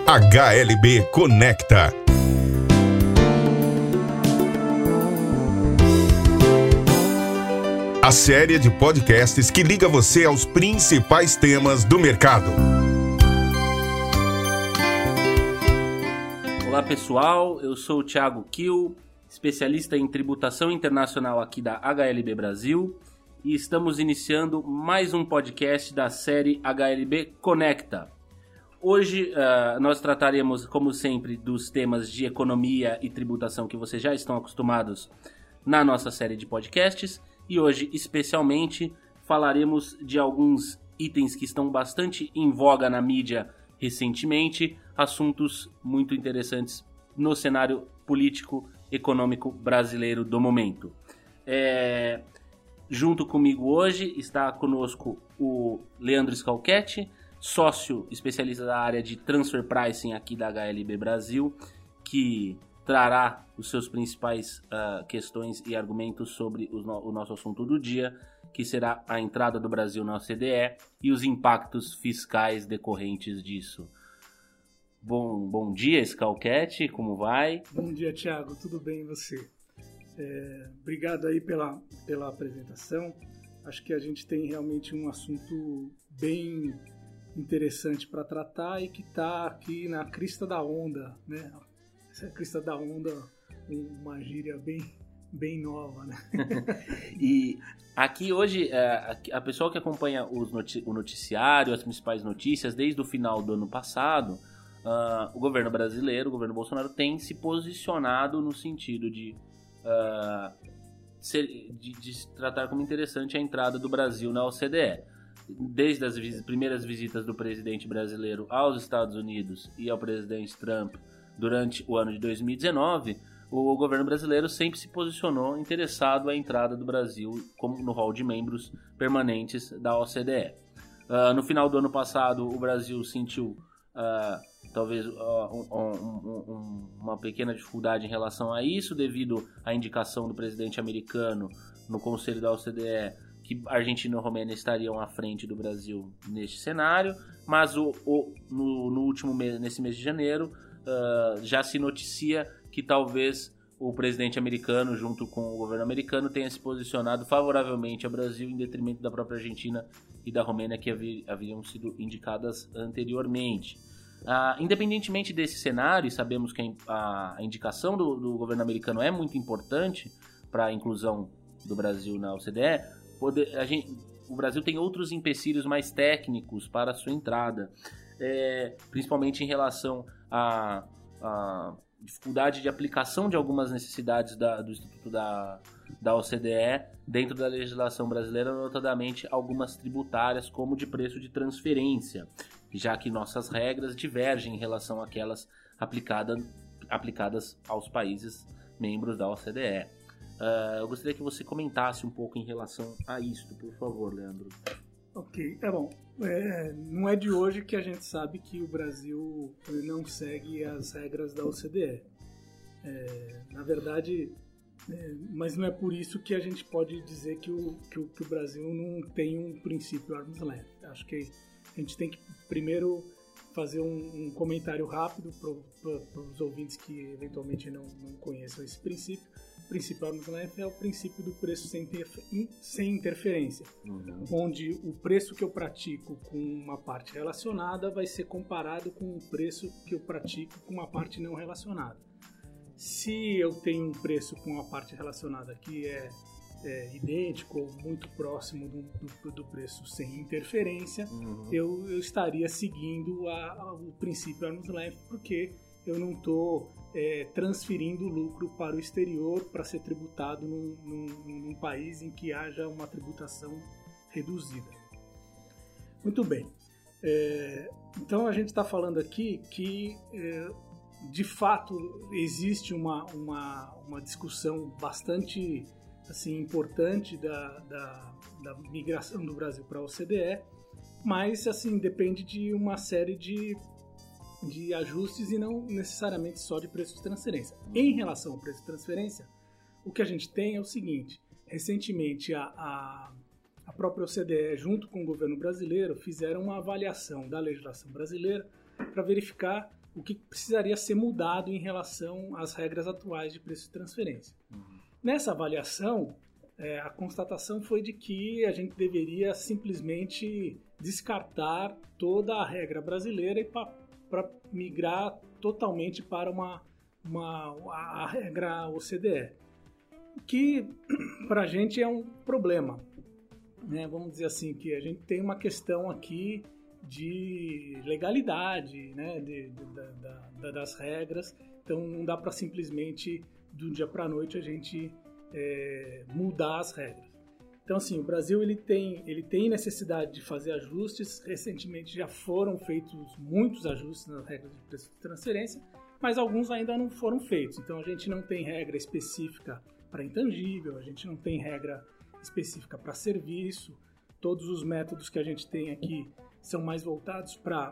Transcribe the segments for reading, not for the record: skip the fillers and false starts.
HLB Conecta. A série de podcasts que liga você aos principais temas do mercado. Olá pessoal, eu sou o Thiago Kiel, especialista em tributação internacional aqui da HLB Brasil, e estamos iniciando mais um podcast da série HLB Conecta. Hoje nós trataremos, como sempre, dos temas de economia e tributação que vocês já estão acostumados na nossa série de podcasts, e hoje, especialmente, falaremos de alguns itens que estão bastante em voga na mídia recentemente, assuntos muito interessantes no cenário político econômico brasileiro do momento. Junto comigo hoje está conosco o Leandro Scalchetti, sócio especialista da área de Transfer Pricing aqui da HLB Brasil, que trará os seus principais questões e argumentos sobre o nosso assunto do dia, que será a entrada do Brasil na OCDE e os impactos fiscais decorrentes disso. Bom dia, Scalchetti, como vai? Bom dia, Thiago, tudo bem e você? Obrigado aí pela apresentação. Acho que a gente tem realmente um assunto bem interessante para tratar e que está aqui na crista da onda, né? Essa é a crista da onda, uma gíria bem nova, né? E aqui hoje, a pessoa que acompanha o noticiário, as principais notícias, desde o final do ano passado, o governo brasileiro, o governo Bolsonaro, tem se posicionado no sentido de tratar como interessante a entrada do Brasil na OCDE. Desde as primeiras visitas do presidente brasileiro aos Estados Unidos e ao presidente Trump durante o ano de 2019, o governo brasileiro sempre se posicionou interessado à entrada do Brasil como no hall de membros permanentes da OCDE. No final do ano passado, o Brasil sentiu talvez uma pequena dificuldade em relação a isso, devido à indicação do presidente americano no Conselho da OCDE que Argentina e Romênia estariam à frente do Brasil neste cenário, mas nesse mês de janeiro já se noticia que talvez o presidente americano, junto com o governo americano, tenha se posicionado favoravelmente ao Brasil em detrimento da própria Argentina e da Romênia, que haviam sido indicadas anteriormente. Independentemente desse cenário, sabemos que a indicação do governo americano é muito importante para a inclusão do Brasil na OCDE. O Brasil tem outros empecilhos mais técnicos para a sua entrada, principalmente em relação à dificuldade de aplicação de algumas necessidades do Instituto da OCDE dentro da legislação brasileira, notadamente algumas tributárias, como de preço de transferência, já que nossas regras divergem em relação àquelas aplicadas aos países membros da OCDE. Eu gostaria que você comentasse um pouco em relação a isso, por favor, Leandro. Ok, bom. Não é de hoje que a gente sabe que o Brasil não segue as regras da OCDE. Na verdade, mas não é por isso que a gente pode dizer que o Brasil não tem um princípio arm's length. Acho que a gente tem que primeiro fazer um comentário rápido para os ouvintes que eventualmente não conheçam esse princípio. O princípio arm's length é o princípio do preço sem interferência, onde o preço que eu pratico com uma parte relacionada vai ser comparado com o preço que eu pratico com uma parte não relacionada. Se eu tenho um preço com uma parte relacionada que é idêntico ou muito próximo do preço sem interferência, eu estaria seguindo o princípio arm's length, porque eu não estou transferindo lucro para o exterior para ser tributado num país em que haja uma tributação reduzida. Muito bem. Então a gente está falando aqui que de fato existe uma discussão bastante assim, importante da migração do Brasil para a OCDE, mas assim, depende de uma série de ajustes e não necessariamente só de preço de transferência. Em relação ao preço de transferência, o que a gente tem é o seguinte: recentemente a própria OCDE, junto com o governo brasileiro, fizeram uma avaliação da legislação brasileira para verificar o que precisaria ser mudado em relação às regras atuais de preço de transferência. Nessa avaliação, a constatação foi de que a gente deveria simplesmente descartar toda a regra brasileira e para migrar totalmente para a regra OCDE, que para a gente é um problema, né? Vamos dizer assim, que a gente tem uma questão aqui de legalidade, né? Das regras, então não dá para simplesmente do dia para a noite a gente mudar as regras. Então, assim, o Brasil ele tem necessidade de fazer ajustes. Recentemente já foram feitos muitos ajustes nas regras de preço de transferência, mas alguns ainda não foram feitos. Então, a gente não tem regra específica para intangível, a gente não tem regra específica para serviço. Todos os métodos que a gente tem aqui são mais voltados para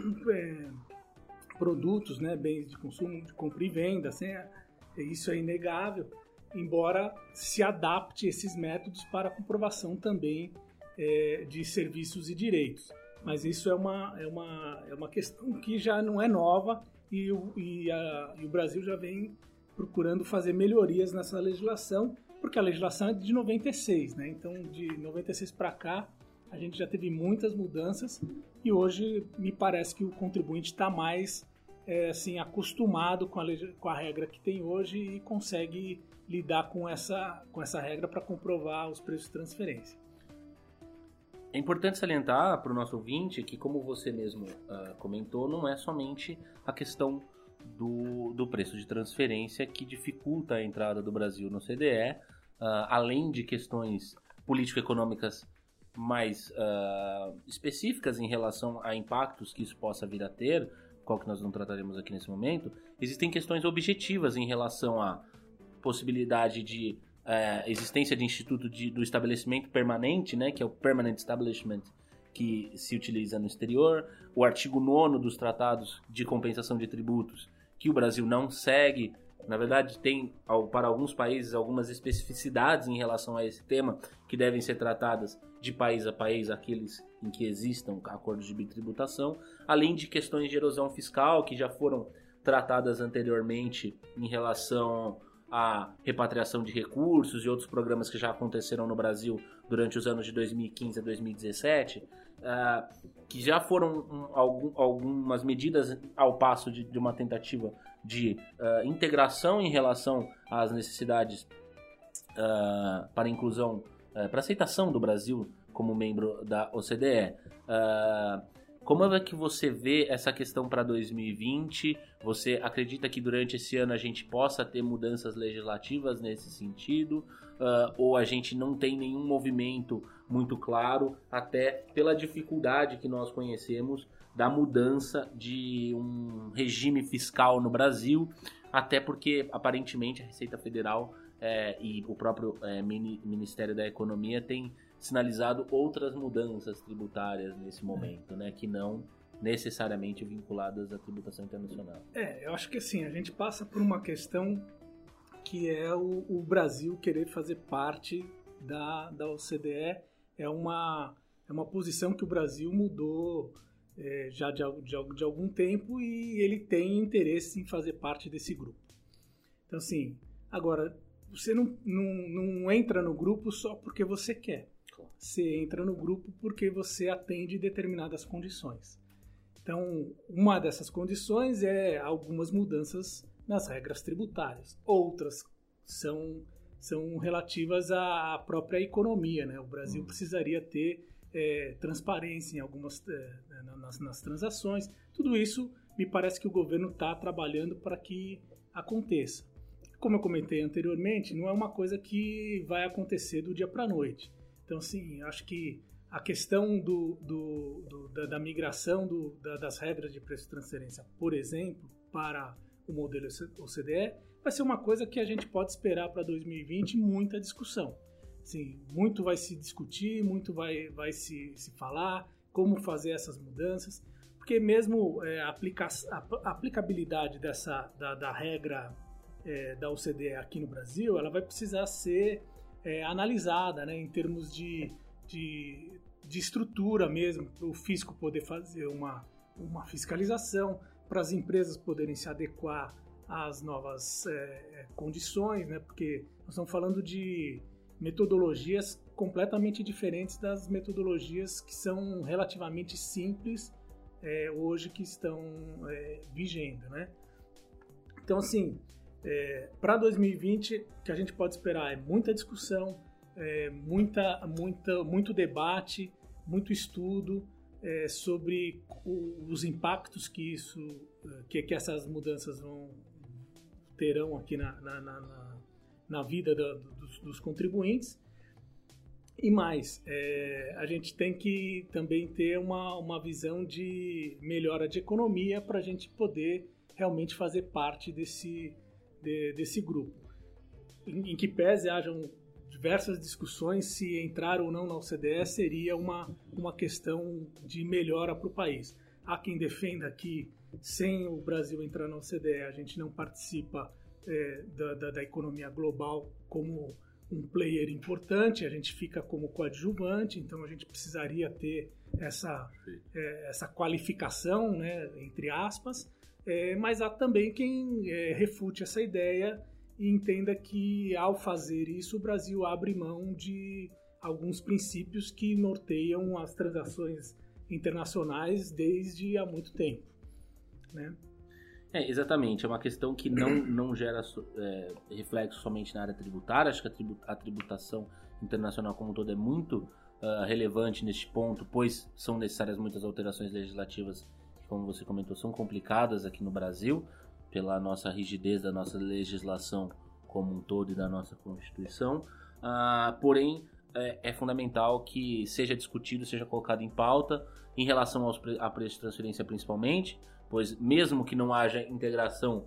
produtos, né, bens de consumo, de compra e venda. Isso é inegável, embora se adapte esses métodos para a comprovação também de serviços e direitos. Mas isso é uma questão que já não é nova e o Brasil já vem procurando fazer melhorias nessa legislação, porque a legislação é de 96, né? Então, de 96 para cá, a gente já teve muitas mudanças e hoje me parece que o contribuinte está mais acostumado com a regra que tem hoje e consegue lidar com essa regra para comprovar os preços de transferência. É importante salientar para o nosso ouvinte que, como você mesmo comentou, não é somente a questão do preço de transferência que dificulta a entrada do Brasil no CDE, além de questões político-econômicas mais específicas em relação a impactos que isso possa vir a ter, qual que nós não trataremos aqui nesse momento. Existem questões objetivas em relação à possibilidade de existência de instituto do estabelecimento permanente, né, que é o Permanent Establishment, que se utiliza no exterior, o artigo 9º dos tratados de compensação de tributos, que o Brasil não segue. Na verdade, tem para alguns países algumas especificidades em relação a esse tema que devem ser tratadas de país a país, aqueles em que existam acordos de bitributação, além de questões de erosão fiscal que já foram tratadas anteriormente em relação à repatriação de recursos e outros programas que já aconteceram no Brasil durante os anos de 2015 a 2017, que já foram algumas medidas ao passo de uma tentativa de integração em relação às necessidades para inclusão, para aceitação do Brasil como membro da OCDE. Como é que você vê essa questão para 2020? Você acredita que durante esse ano a gente possa ter mudanças legislativas nesse sentido? Ou a gente não tem nenhum movimento muito claro, até pela dificuldade que nós conhecemos da mudança de um regime fiscal no Brasil, até porque aparentemente a Receita Federal e o próprio Ministério da Economia tem sinalizado outras mudanças tributárias nesse momento, né, que não necessariamente vinculadas à tributação internacional. Eu acho que assim, a gente passa por uma questão que é o Brasil querer fazer parte da OCDE. É uma posição que o Brasil mudou já de algum tempo e ele tem interesse em fazer parte desse grupo. Então, assim, agora, você não entra no grupo só porque você quer. Você entra no grupo porque você atende determinadas condições. Então, uma dessas condições é algumas mudanças nas regras tributárias. Outras são relativas à própria economia, né? O Brasil precisaria ter transparência em algumas nas transações. Tudo isso me parece que o governo está trabalhando para que aconteça. Como eu comentei anteriormente, não é uma coisa que vai acontecer do dia para a noite. Então, assim, acho que a questão da migração das regras de preço de transferência, por exemplo, para o modelo OCDE, vai ser uma coisa que a gente pode esperar para 2020 muita discussão. Assim, muito vai se discutir, muito vai se falar como fazer essas mudanças, porque mesmo a aplicabilidade da regra da OCDE aqui no Brasil, ela vai precisar ser analisada, né, em termos de estrutura mesmo, para o fisco poder fazer uma fiscalização, as empresas poderem se adequar às novas condições, né? Porque nós estamos falando de metodologias completamente diferentes das metodologias que são relativamente simples hoje que estão vigendo, né? Então, assim, para 2020, o que a gente pode esperar é muita discussão, muito debate, muito estudo sobre os impactos que essas mudanças terão aqui na vida dos contribuintes. E mais, a gente tem que também ter uma visão de melhora de economia para a gente poder realmente fazer parte desse grupo. Em que pese hajam diversas discussões se entrar ou não na OCDE seria uma questão de melhora para o país. Há quem defenda que sem o Brasil entrar na OCDE a gente não participa da economia global como um player importante, a gente fica como coadjuvante, então a gente precisaria ter essa qualificação, né, entre aspas, mas há também quem refute essa ideia e entenda que ao fazer isso o Brasil abre mão de alguns princípios que norteiam as transações internacionais desde há muito tempo, né? Exatamente, é uma questão que não gera reflexo somente na área tributária. Acho que a tributação internacional como um todo é muito relevante neste ponto, pois são necessárias muitas alterações legislativas que, como você comentou, são complicadas aqui no Brasil, pela nossa rigidez da nossa legislação como um todo e da nossa Constituição. Porém, é fundamental que seja discutido, seja colocado em pauta em relação a preço de transferência principalmente, pois mesmo que não haja integração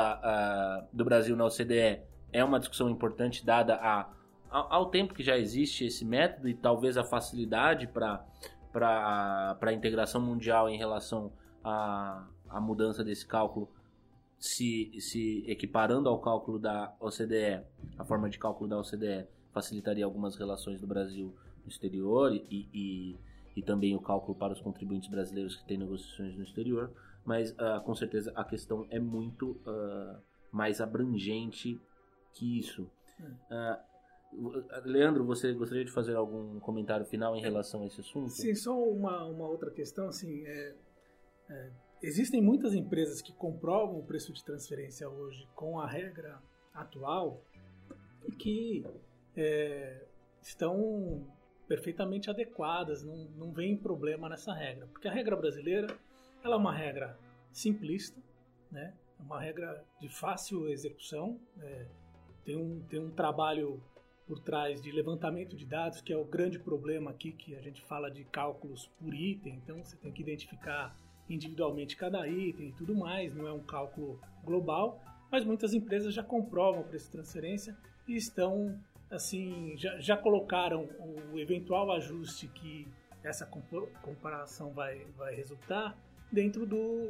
do Brasil na OCDE, é uma discussão importante dada ao tempo que já existe esse método e talvez a facilidade para a integração mundial em relação à mudança desse cálculo se equiparando ao cálculo da OCDE. A forma de cálculo da OCDE facilitaria algumas relações do Brasil no exterior e também o cálculo para os contribuintes brasileiros que têm negociações no exterior, mas com certeza a questão é muito mais abrangente que isso. Leandro, você gostaria de fazer algum comentário final em relação a esse assunto? Sim, só uma outra questão, assim, existem muitas empresas que comprovam o preço de transferência hoje com a regra atual e que estão perfeitamente adequadas, não vem problema nessa regra, porque a regra brasileira ela é uma regra simplista, né? É uma regra de fácil execução, tem um trabalho por trás de levantamento de dados, que é o grande problema aqui, que a gente fala de cálculos por item, então você tem que identificar individualmente cada item e tudo mais, não é um cálculo global, mas muitas empresas já comprovam o preço de transferência e estão, assim, já colocaram o eventual ajuste que essa comparação vai resultar dentro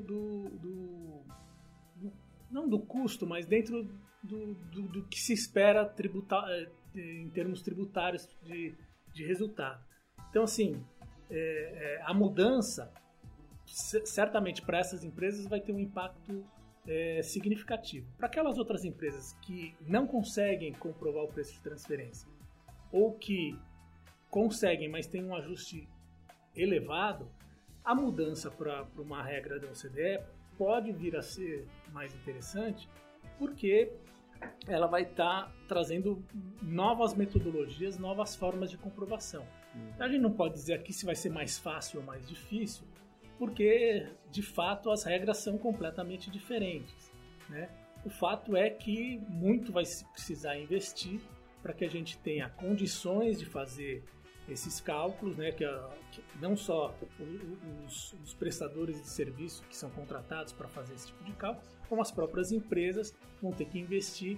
não do custo, mas dentro do que se espera tributar, em termos tributários de resultado. Então, assim, a mudança, certamente para essas empresas vai ter um impacto significativo. Para aquelas outras empresas que não conseguem comprovar o preço de transferência ou que conseguem, mas tem um ajuste elevado, a mudança para uma regra da OCDE pode vir a ser mais interessante porque ela vai estar trazendo novas metodologias, novas formas de comprovação. A gente não pode dizer aqui se vai ser mais fácil ou mais difícil, porque de fato as regras são completamente diferentes, né? O fato é que muito vai se precisar investir para que a gente tenha condições de fazer esses cálculos, né? Que não só os prestadores de serviço que são contratados para fazer esse tipo de cálculo, como as próprias empresas vão ter que investir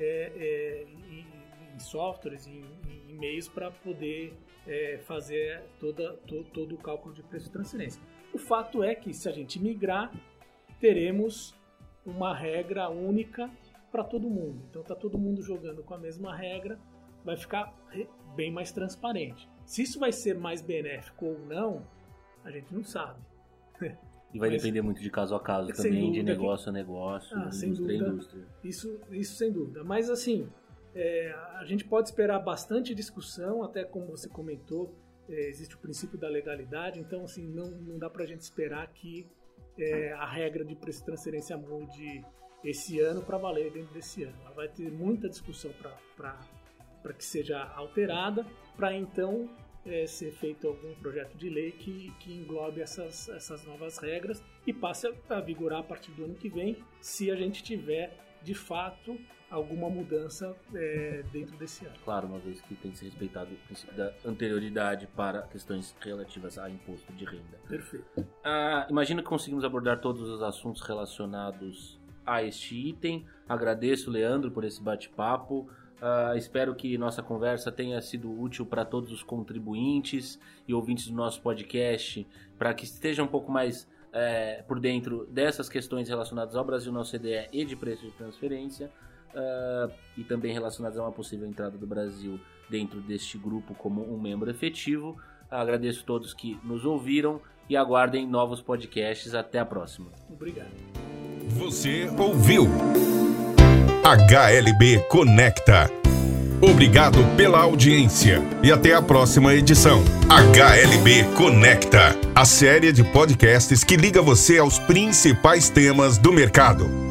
em softwares, em meios para poder fazer todo o cálculo de preço de transferência. O fato é que se a gente migrar, teremos uma regra única para todo mundo. Então está todo mundo jogando com a mesma regra, vai ficar bem mais transparente. Se isso vai ser mais benéfico ou não, a gente não sabe. E vai depender muito de caso a caso também, de negócio a negócio, indústria a indústria. Isso sem dúvida. Mas assim, a gente pode esperar bastante discussão, até como você comentou, existe o princípio da legalidade, então assim, não dá pra gente esperar que a regra de preço de transferência mude esse ano para valer dentro desse ano. Ela vai ter muita discussão para que seja alterada, para então ser feito algum projeto de lei que englobe essas novas regras e passe a vigorar a partir do ano que vem, se a gente tiver, de fato, alguma mudança dentro desse ano. Claro, uma vez que tem que ser respeitado o princípio da anterioridade para questões relativas a imposto de renda. Perfeito. Imagino que conseguimos abordar todos os assuntos relacionados a este item. Agradeço, Leandro, por esse bate-papo. Espero que nossa conversa tenha sido útil para todos os contribuintes e ouvintes do nosso podcast, para que estejam um pouco mais por dentro dessas questões relacionadas ao Brasil na OCDE e de preço de transferência, e também relacionadas a uma possível entrada do Brasil dentro deste grupo como um membro efetivo. Agradeço a todos que nos ouviram e aguardem novos podcasts. Até a próxima. Obrigado. Você ouviu HLB Conecta. Obrigado pela audiência e até a próxima edição. HLB Conecta, a série de podcasts que liga você aos principais temas do mercado.